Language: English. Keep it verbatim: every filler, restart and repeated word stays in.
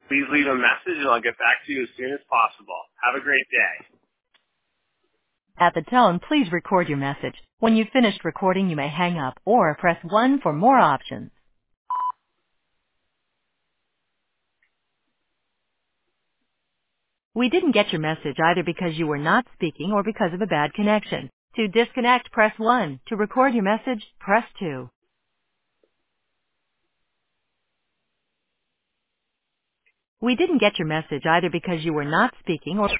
Please leave a message and I'll get back to you as soon as possible. Have a great day. At the tone, please record your message. When you've finished recording, you may hang up or press one for more options. We didn't get your message either because you were not speaking or because of a bad connection. To disconnect, press one. To record your message, press two. We didn't get your message either because you were not speaking or